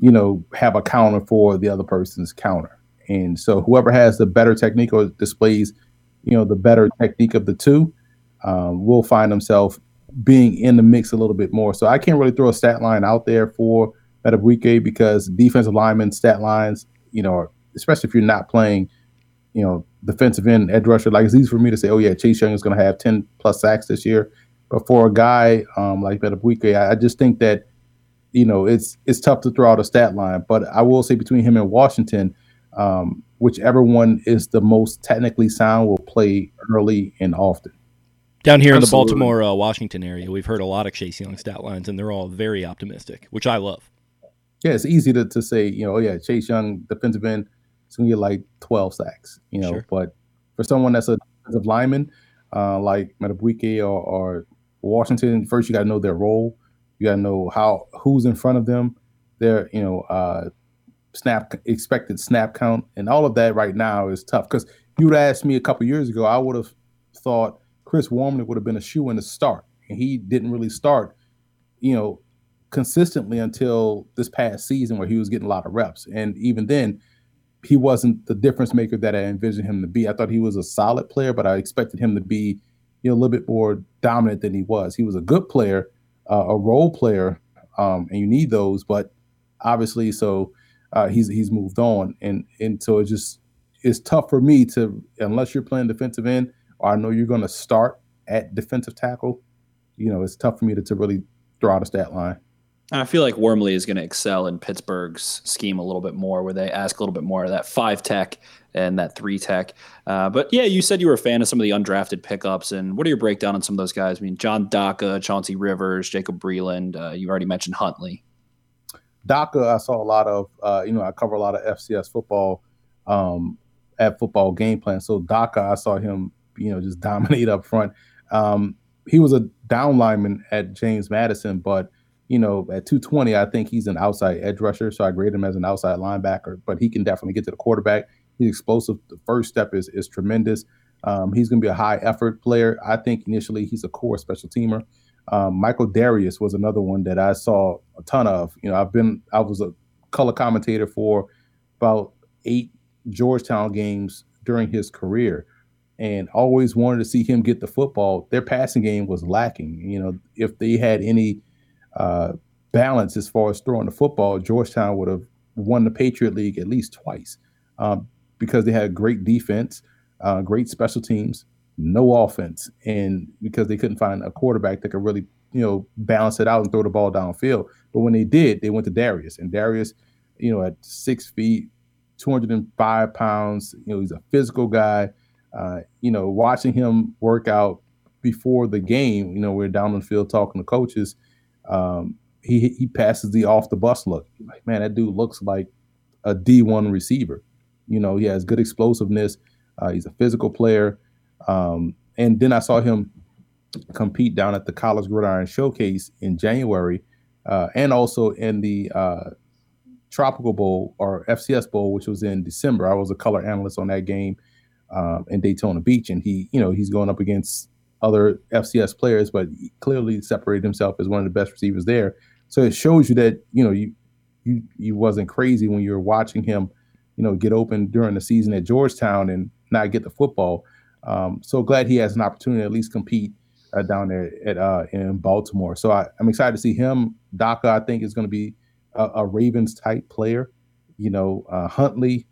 you know, have a counter for the other person's counter. And so whoever has the better technique or displays, you know, the better technique of the two, um, will find himself being in the mix a little bit more. So I can't really throw a stat line out there for Madubuike because defensive lineman stat lines, you know, especially if you're not playing, you know, defensive end edge rusher, like it's easy for me to say, oh yeah, Chase Young is going to have ten plus sacks this year. But for a guy um, like Madubuike, I, I just think that, you know, it's it's tough to throw out a stat line. But I will say between him and Washington, um, whichever one is the most technically sound will play early and often. Down here Absolutely. in the Baltimore, uh, Washington area, we've heard a lot of Chase Young stat lines, and they're all very optimistic, which I love. Yeah, it's easy to, to say, you know, oh yeah, Chase Young, defensive end, it's going to get like twelve sacks, you know. Sure. But for someone that's a defensive lineman, uh, like Madubuike or, or Washington, first you got to know their role. You got to know how who's in front of them, their, you know, uh, snap expected snap count, and all of that right now is tough. Because you would ask me a couple years ago, I would have thought Chris Wormley would have been a shoe-in to start, and he didn't really start, you know, consistently until this past season where he was getting a lot of reps. And even then, he wasn't the difference maker that I envisioned him to be. I thought he was a solid player, but I expected him to be, you know, a little bit more dominant than he was. He was a good player, uh, a role player, um, and you need those. But obviously, so uh, he's he's moved on, and and so it just it's tough for me to, unless you're playing defensive end, or I know you're going to start at defensive tackle. You know, it's tough for me to, to really throw out a stat line. I feel like Wormley is going to excel in Pittsburgh's scheme a little bit more, where they ask a little bit more of that five tech and that three tech. Uh, but yeah, you said you were a fan of some of the undrafted pickups. And what are your breakdown on some of those guys? I mean, John Daka, Chauncey Rivers, Jacob Breland. Uh, you already mentioned Huntley. Daka, I saw a lot of. Uh, you know, I cover a lot of F C S football um, at Football Game Plan. So Daka, I saw him, you know, just dominate up front. Um, he was a down lineman at James Madison, but you know, at two twenty, I think he's an outside edge rusher, so I grade him as an outside linebacker, but he can definitely get to the quarterback. He's explosive. The first step is is tremendous. Um, he's going to be a high-effort player. I think initially he's a core special teamer. Um, Michael Darius was another one that I saw a ton of. You know, I've been I was a color commentator for about eight Georgetown games during his career, and always wanted to see him get the football. Their passing game was lacking. You know, if they had any Uh, balance as far as throwing the football, Georgetown would have won the Patriot League at least twice um, because they had great defense, uh, great special teams, no offense, and because they couldn't find a quarterback that could really, you know, balance it out and throw the ball downfield. But when they did, they went to Darius, and Darius, you know, at six feet, two hundred five pounds, you know, he's a physical guy. Uh, you know, watching him work out before the game, you know, we're down on the field talking to coaches. Um, he he passes the off the bus look. Like, man, that dude looks like a D one receiver. You know, he has good explosiveness. Uh, he's a physical player. Um, and then I saw him compete down at the College Gridiron Showcase in January, uh, and also in the uh, Tropical Bowl or F C S Bowl, which was in December. I was a color analyst on that game um, in Daytona Beach, and he, you know, he's going up against other F C S players, but he clearly separated himself as one of the best receivers there. So it shows you that, you know, you you you wasn't crazy when you were watching him, you know, get open during the season at Georgetown and not get the football. Um, so glad he has an opportunity to at least compete uh, down there at uh, in Baltimore. So I, I'm excited to see him. Daka, I think, is going to be a, a Ravens type player. You know, uh, Huntley,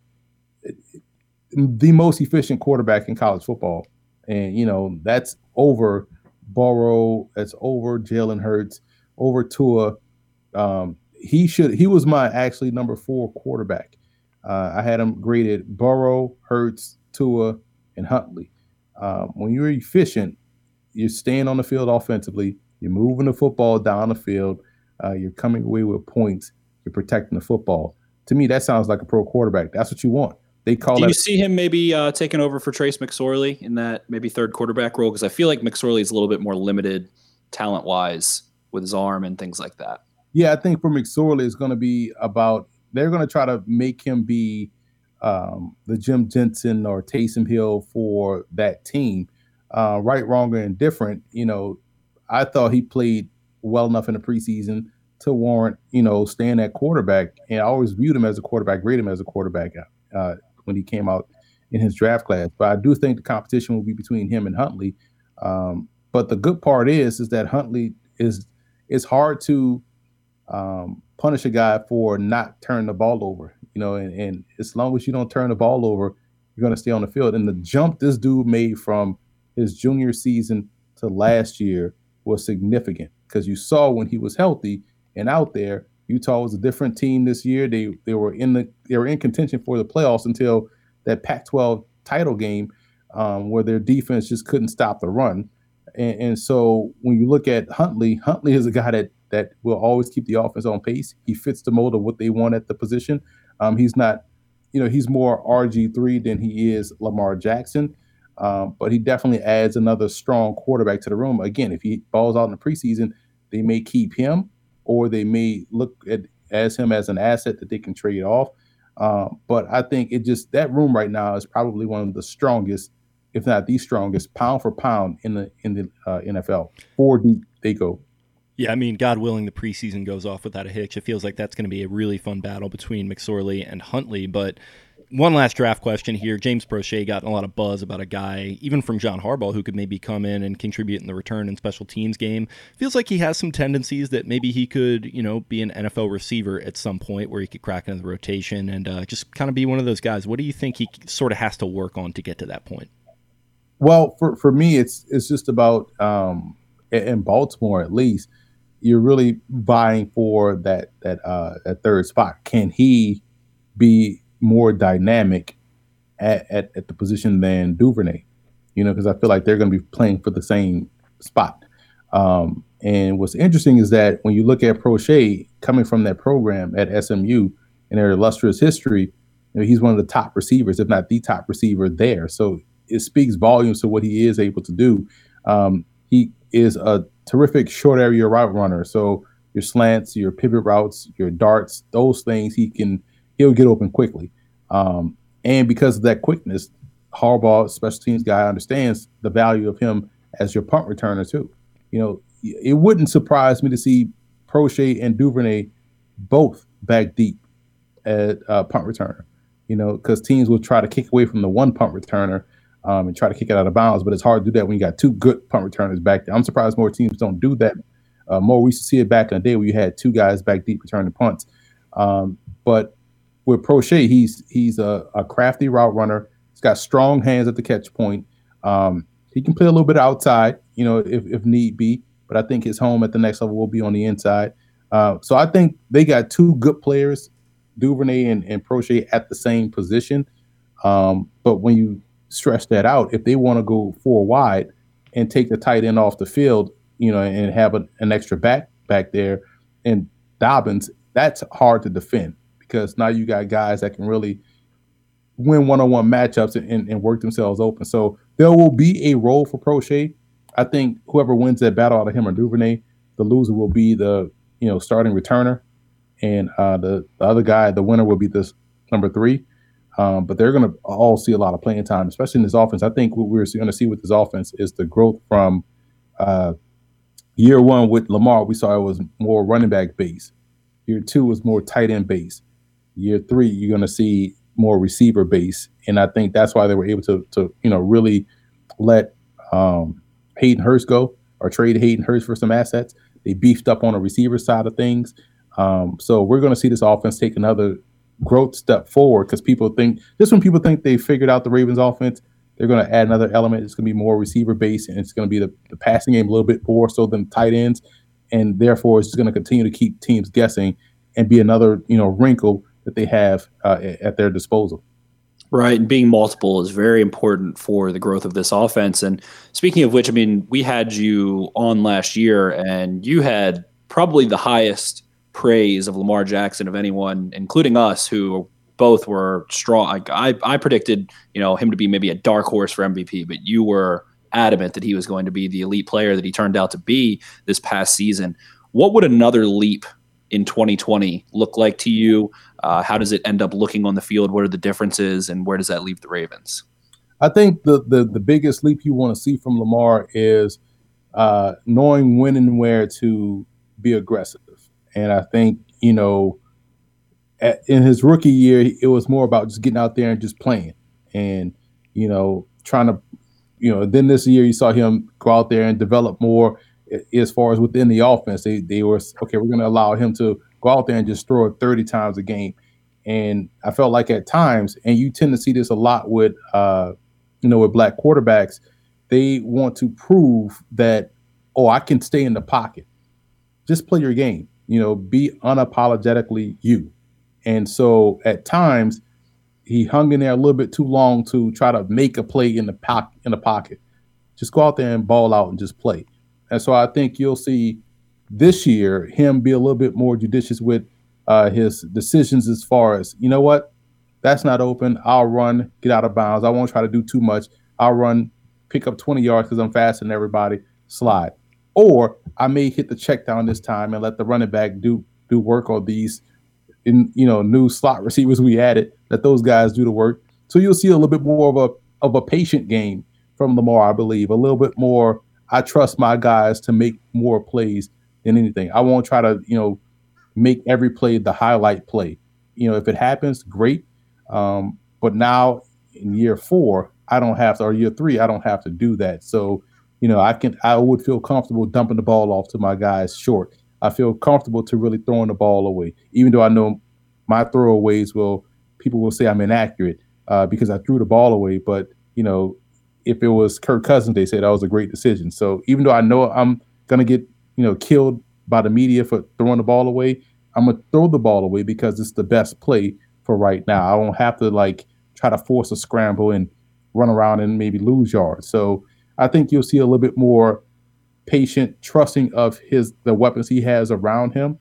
the most efficient quarterback in college football. And, you know, that's over Burrow, that's over Jalen Hurts, over Tua. Um, he should he was my actually number four quarterback. Uh, I had him graded Burrow, Hurts, Tua, and Huntley. Um, when you're efficient, you're staying on the field offensively, you're moving the football down the field, uh, you're coming away with points, you're protecting the football. To me, that sounds like a pro quarterback. That's what you want. They call Do that. you see him maybe uh, taking over for Trace McSorley in that maybe third quarterback role? Because I feel like McSorley is a little bit more limited talent-wise with his arm and things like that. Yeah, I think for McSorley, it's going to be about they're going to try to make him be um, the Jim Jensen or Taysom Hill for that team. Uh, right, wrong, or indifferent. You know, I thought he played well enough in the preseason to warrant, you know, staying at quarterback. And I always viewed him as a quarterback, rated him as a quarterback uh, when he came out in his draft class. But I do think the competition will be between him and Huntley. Um, but the good part is, is that Huntley is, it's hard to um, punish a guy for not turning the ball over, you know, and, and as long as you don't turn the ball over, you're going to stay on the field. And the jump this dude made from his junior season to last year was significant, because you saw when he was healthy and out there, Utah was a different team this year. They they were in the they were in contention for the playoffs until that Pac twelve title game, um, where their defense just couldn't stop the run. And, and so when you look at Huntley, Huntley is a guy that that will always keep the offense on pace. He fits the mold of what they want at the position. Um, he's not, you know, he's more R G three than he is Lamar Jackson. Um, but he definitely adds another strong quarterback to the room. Again, if he balls out in the preseason, they may keep him, or they may look at as him as an asset that they can trade off. Um, but I think it just, that room right now is probably one of the strongest, if not the strongest, pound for pound in the in the uh, N F L. Four deep they go. Yeah, I mean, God willing, the preseason goes off without a hitch. It feels like that's going to be a really fun battle between McSorley and Huntley. But one last draft question here. James Prochet got a lot of buzz about a guy, even from John Harbaugh, who could maybe come in and contribute in the return and special teams game. Feels like he has some tendencies that maybe he could, you know, be an N F L receiver at some point where he could crack into the rotation and uh, just kind of be one of those guys. What do you think he sort of has to work on to get to that point? Well, for, for me, it's it's just about, um, in Baltimore at least, you're really vying for that that uh, that third spot. Can he be more dynamic at, at, at the position than Duvernay? You know, because I feel like they're going to be playing for the same spot. Um, and what's interesting is that when you look at Prochet coming from that program at S M U and their illustrious history, you know, he's one of the top receivers, if not the top receiver there. So it speaks volumes to what he is able to do. Um, he is a terrific short area route runner. So your slants, your pivot routes, your darts, those things he can, he'll get open quickly. Um, and because of that quickness, Harbaugh, special teams guy, understands the value of him as your punt returner too. You know, it wouldn't surprise me to see Prochet and Duvernay both back deep at uh, punt returner, you know, because teams will try to kick away from the one punt returner Um, and try to kick it out of bounds, but it's hard to do that when you got two good punt returners back there. I'm surprised more teams don't do that. Uh, more we used to see it back in the day where you had two guys back deep returning punts. Um, but with Prochet, he's he's a, a crafty route runner. He's got strong hands at the catch point. Um, he can play a little bit outside, you know, if, if need be. But I think his home at the next level will be on the inside. Uh, so I think they got two good players, Duvernay and, and Prochet, at the same position. Um, but when you stretch that out, if they want to go four wide and take the tight end off the field, you know, and have a, an extra back back there, and Dobbins, that's hard to defend, because now you got guys that can really win one-on-one matchups and, and, and work themselves open. So there will be a role for Prochet. I think whoever wins that battle out of him or Duvernay, the loser will be the, you know, starting returner, and uh, the, the other guy, the winner, will be this number three. Um, but they're going to all see a lot of playing time, especially in this offense. I think what we're going to see with this offense is the growth from uh, year one with Lamar. We saw it was more running back base. Year two was more tight end base. Year three, you're going to see more receiver base. And I think that's why they were able to, to you know, really let um, Hayden Hurst go, or trade Hayden Hurst for some assets. They beefed up on the receiver side of things. Um, so we're going to see this offense take another growth step forward, because people think, just when people think they figured out the Ravens offense, they're going to add another element. It's going to be more receiver based, and it's going to be the, the passing game a little bit more so than tight ends, and therefore it's just going to continue to keep teams guessing and be another, you know, wrinkle that they have uh, at their disposal. Right, and being multiple is very important for the growth of this offense. And speaking of which, I mean, we had you on last year, and you had probably the highest praise of Lamar Jackson of anyone, including us, who both were strong. I, I, I predicted, you know, him to be maybe a dark horse for M V P, but you were adamant that he was going to be the elite player that he turned out to be this past season. What would another leap in twenty twenty look like to you? Uh, how does it end up looking on the field? What are the differences, and where does that leave the Ravens? I think the the, the biggest leap you want to see from Lamar is uh, knowing when and where to be aggressive. And I think, you know, at, in his rookie year, it was more about just getting out there and just playing and, you know, trying to, you know, then this year you saw him go out there and develop more as far as within the offense. They, they were, okay, we're going to allow him to go out there and just throw it thirty times a game. And I felt like at times, and you tend to see this a lot with, uh, you know, with black quarterbacks, they want to prove that, oh, I can stay in the pocket. Just play your game, you know, be unapologetically you. And so at times he hung in there a little bit too long to try to make a play in the pocket, in the pocket. Just go out there and ball out and just play. And so I think you'll see this year him be a little bit more judicious with uh, his decisions as far as, you know what, that's not open. I'll run, get out of bounds. I won't try to do too much. I'll run, pick up twenty yards because I'm faster than everybody, slide. Or I may hit the check down this time and let the running back do do work on these, in you know, new slot receivers we added. Let those guys do the work. So you'll see a little bit more of a of a patient game from Lamar, I believe. A little bit more. I trust my guys to make more plays than anything. I won't try to, you know, make every play the highlight play. You know, if it happens, great. Um, but now in year four, I don't have to, or year three, I don't have to do that. So, you know, I can, I would feel comfortable dumping the ball off to my guys short. I feel comfortable to really throwing the ball away, even though I know my throwaways will, people will say I'm inaccurate uh, because I threw the ball away. But, you know, if it was Kirk Cousins, they said that was a great decision. So even though I know I'm going to get, you know, killed by the media for throwing the ball away, I'm going to throw the ball away because it's the best play for right now. I won't have to like try to force a scramble and run around and maybe lose yards. So I think you'll see a little bit more patient, trusting of his the weapons he has around him.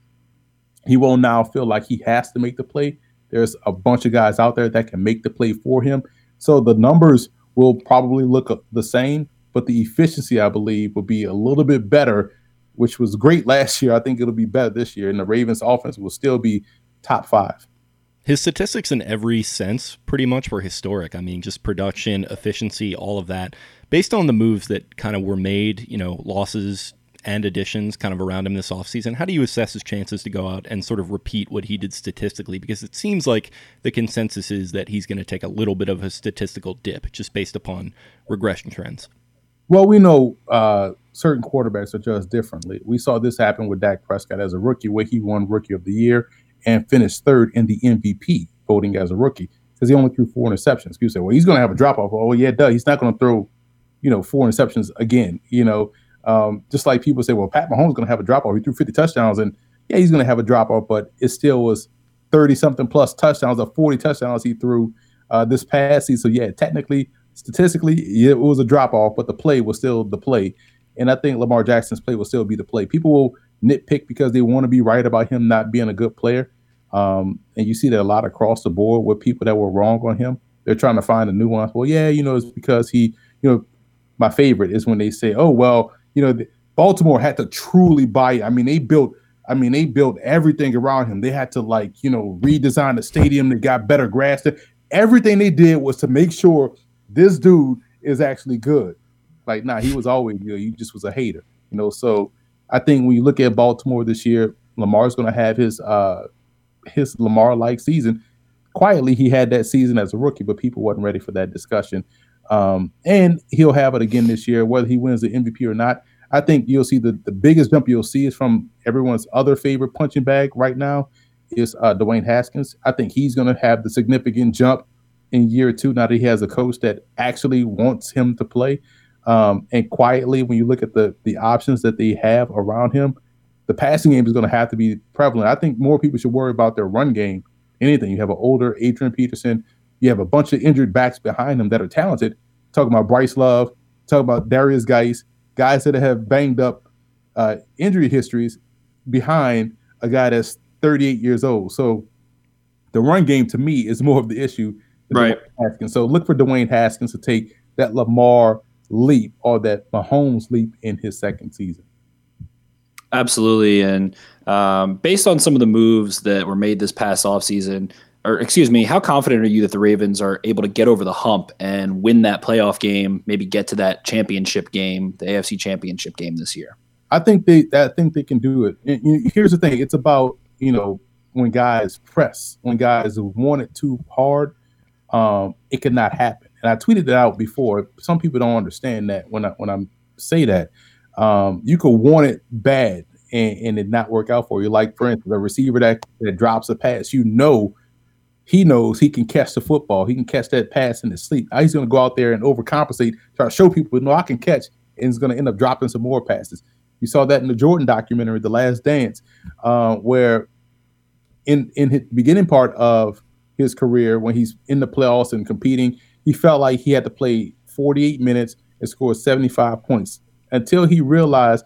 He will now feel like he has to make the play. There's a bunch of guys out there that can make the play for him. So the numbers will probably look the same, but the efficiency, I believe, will be a little bit better, which was great last year. I think it'll be better this year, and the Ravens offense will still be top five. His statistics in every sense pretty much were historic. I mean, just production, efficiency, all of that. Based on the moves that kind of were made, you know, losses and additions kind of around him this offseason, how do you assess his chances to go out and sort of repeat what he did statistically? Because it seems like the consensus is that he's going to take a little bit of a statistical dip just based upon regression trends. Well, we know uh, certain quarterbacks adjust differently. We saw this happen with Dak Prescott as a rookie, where he won Rookie of the Year and finished third in the M V P voting as a rookie because he only threw four interceptions. People say, well, he's going to have a drop-off. Oh, yeah, duh. He's not going to throw, you know, four interceptions again. You know, um, just like people say, well, Pat Mahomes is going to have a drop-off. He threw fifty touchdowns, and, yeah, he's going to have a drop-off, but it still was thirty-something plus touchdowns or forty touchdowns he threw uh, this past season. So, yeah, technically, statistically, yeah, it was a drop-off, but the play was still the play. And I think Lamar Jackson's play will still be the play. People will nitpick because they want to be right about him not being a good player. Um, and you see that a lot across the board with people that were wrong on him. They're trying to find a nuance. Well, yeah, you know, it's because he, you know, my favorite is when they say, oh, well, you know, Baltimore had to truly buy it. I mean, they built, I mean, they built everything around him. They had to, like, you know, redesign the stadium. They got better grass. Everything they did was to make sure this dude is actually good. Like, nah, he was always good. He just was a hater, you know. So I think when you look at Baltimore this year, Lamar's going to have his uh, his Lamar-like season. Quietly, he had that season as a rookie, but people wasn't ready for that discussion. Um, and he'll have it again this year, whether he wins the M V P or not. I think you'll see the, the biggest jump you'll see is from everyone's other favorite punching bag right now is uh, Dwayne Haskins. I think he's going to have the significant jump in year two now that he has a coach that actually wants him to play. Um, and quietly, when you look at the the options that they have around him, the passing game is going to have to be prevalent. I think more people should worry about their run game. Anything. You have an older Adrian Peterson. You have a bunch of injured backs behind him that are talented. Talking about Bryce Love, talking about Darius Geis, guys that have banged up uh, injury histories behind a guy that's thirty-eight years old. So the run game to me is more of the issue than right. Dwayne Haskins. So look for Dwayne Haskins to take that Lamar leap or that Mahomes leap in his second season. Absolutely. And um, based on some of the moves that were made this past offseason, or excuse me, how confident are you that the Ravens are able to get over the hump and win that playoff game, maybe get to that championship game, the A F C championship game this year? I think they I think they can do it. And, you know, here's the thing: it's about, you know, when guys press, when guys want it too hard, um, it could not happen. And I tweeted it out before. Some people don't understand that when I when I say that. Um, you could want it bad and, and it not work out for you. Like, for instance, a receiver that, that drops a pass, you know, he knows he can catch the football. He can catch that pass in his sleep. Now he's going to go out there and overcompensate, try to show people, no, I can catch, and he's going to end up dropping some more passes. You saw that in the Jordan documentary, The Last Dance, uh, where in in the beginning part of his career, when he's in the playoffs and competing, he felt like he had to play forty-eight minutes and score seventy-five points until he realized,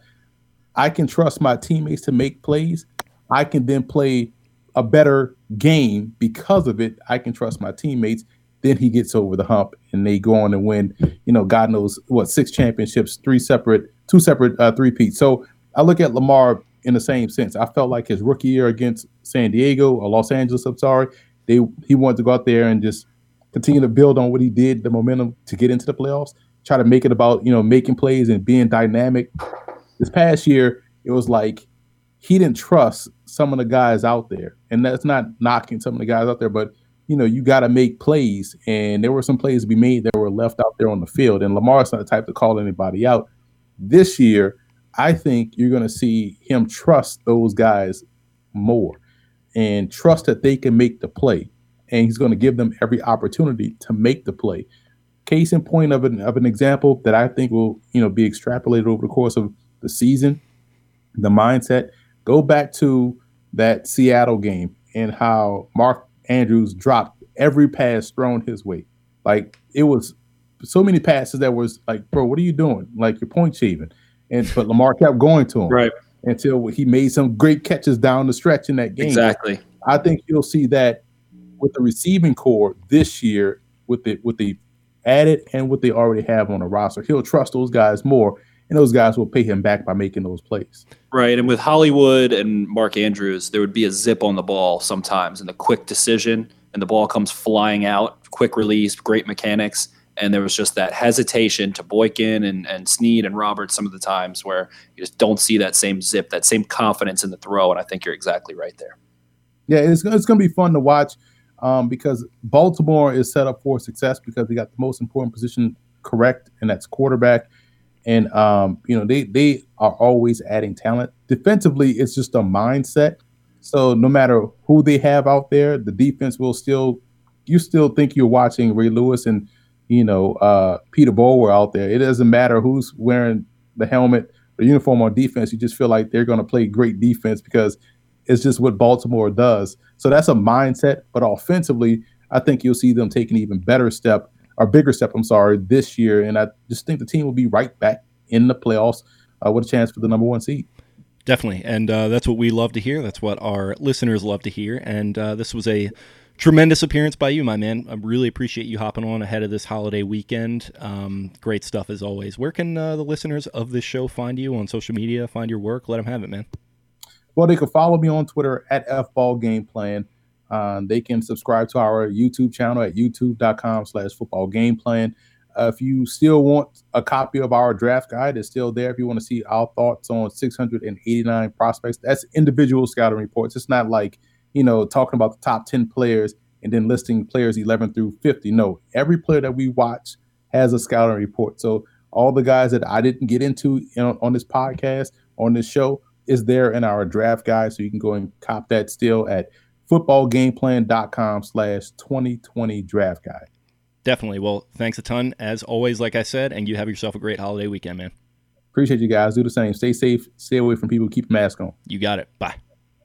I can trust my teammates to make plays. I can then play a better game because of it. I can trust my teammates. Then he gets over the hump and they go on and win, you know, God knows what, six championships, three separate, two separate uh, three-peats. So I look at Lamar in the same sense. I felt like his rookie year against San Diego or Los Angeles, I'm sorry, they he wanted to go out there and just continue to build on what he did, the momentum to get into the playoffs, try to make it about, you know, making plays and being dynamic. This past year, it was like he didn't trust some of the guys out there. And that's not knocking some of the guys out there, but, you know, you got to make plays. And there were some plays to be made that were left out there on the field. And Lamar's not the type to call anybody out. This year, I think you're going to see him trust those guys more and trust that they can make the play. And he's going to give them every opportunity to make the play. Case in point of an, of an example that I think will, you know, be extrapolated over the course of the season, the mindset. Go back to that Seattle game and how Mark Andrews dropped every pass thrown his way. Like, it was so many passes that was like, bro, what are you doing? Like, you're point shaving. And but Lamar kept going to him. Right. Until he made some great catches down the stretch in that game. Exactly. I think you'll see that with the receiving core this year, with the with the added and what they already have on the roster. He'll trust those guys more, and those guys will pay him back by making those plays. Right, and with Hollywood and Mark Andrews, there would be a zip on the ball sometimes and the quick decision, and the ball comes flying out, quick release, great mechanics, and there was just that hesitation to Boykin and, and Snead and Roberts some of the times where you just don't see that same zip, that same confidence in the throw, and I think you're exactly right there. Yeah, it's, it's going to be fun to watch. Um, because Baltimore is set up for success because they got the most important position correct, and that's quarterback. And, um, you know, they they are always adding talent. Defensively, it's just a mindset. So no matter who they have out there, the defense will still – you still think you're watching Ray Lewis and, you know, uh, Peter Bower out there. It doesn't matter who's wearing the helmet or uniform on defense. You just feel like they're going to play great defense because it's just what Baltimore does. So that's a mindset. But offensively, I think you'll see them take an even better step, or bigger step, I'm sorry, this year. And I just think the team will be right back in the playoffs uh, with a chance for the number one seed. Definitely. And uh, that's what we love to hear. That's what our listeners love to hear. And uh, this was a tremendous appearance by you, my man. I really appreciate you hopping on ahead of this holiday weekend. Um, great stuff as always. Where can uh, the listeners of this show find you on social media, find your work? Let them have it, man. Well, they can follow me on Twitter at F Ball Game Plan. Uh, they can subscribe to our YouTube channel at youtube.com slash football game plan. Uh, if you still want a copy of our draft guide, it's still there. If you want to see our thoughts on six hundred eighty-nine prospects, that's individual scouting reports. It's not like, you know, talking about the top ten players and then listing players eleven through fifty. No, every player that we watch has a scouting report. So all the guys that I didn't get into you know, on this podcast, on this show, is there in our draft guide. So you can go and cop that still at footballgameplan.com slash 2020 draft guide. Definitely. Well, thanks a ton, as always, like I said, and you have yourself a great holiday weekend, man. Appreciate you guys. Do the same. Stay safe. Stay away from people. Keep a mask on. You got it. Bye.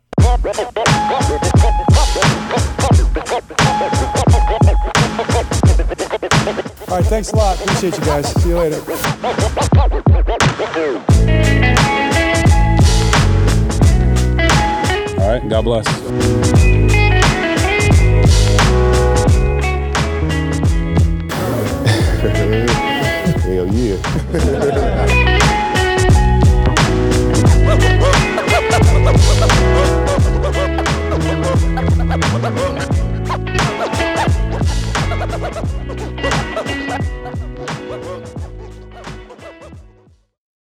All right, thanks a lot. Appreciate you guys. See you later. All right, God bless. Hell yeah.